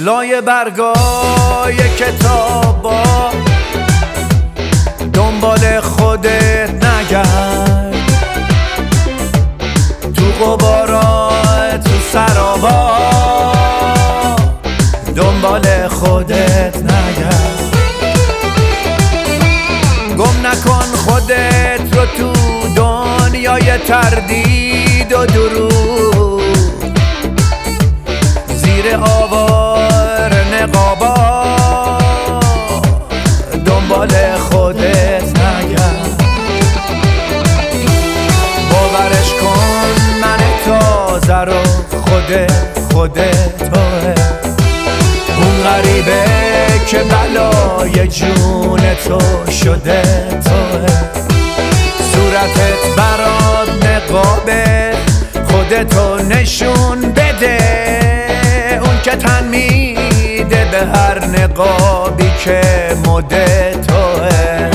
لای برگای کتابا دنبال خودت نگرد، تو غبارا تو سرابا دنبال خودت نگرد. گم نکن خودت رو تو دنیای تردید و دروغ، زیر آوار نقابا دنبال خودت نگرد. باورش کن من تازه رو خودت توه، اون غریبه که بلای جون تو شده توه. صورتت برات نقابه، خودتو نشون بده، اون که تن میده به هر نقابی که مد توه.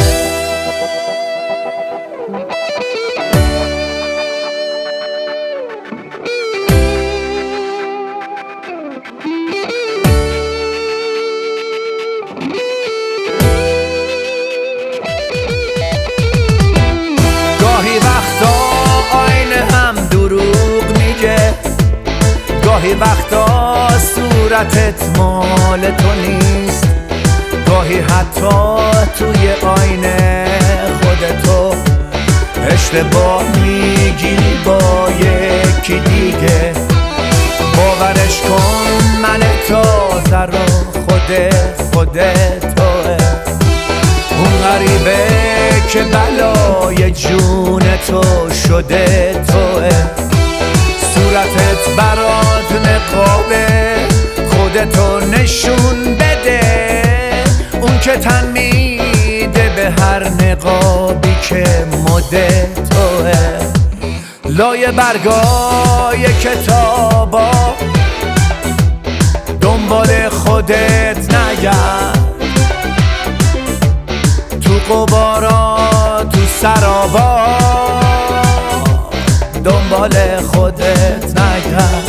گاهی وقتا آینه هم دروغ میگه، گاهی وقتا صورتت مال تو نیست، گاهی حتی توی آینه خودتو اشتباه میگیری با یکی دیگه. باورش کن من تازه رو خودت توه، اون غریبه که بلای جون تو شده توه. صورتت برات نقابه، خودتو نشون بده، اون که تن میده به هر نقابی که مد توه. لای برگای کتابا دنبال خودت نگرد، تو غبارا تو سرابا دنبال خودت نگرد.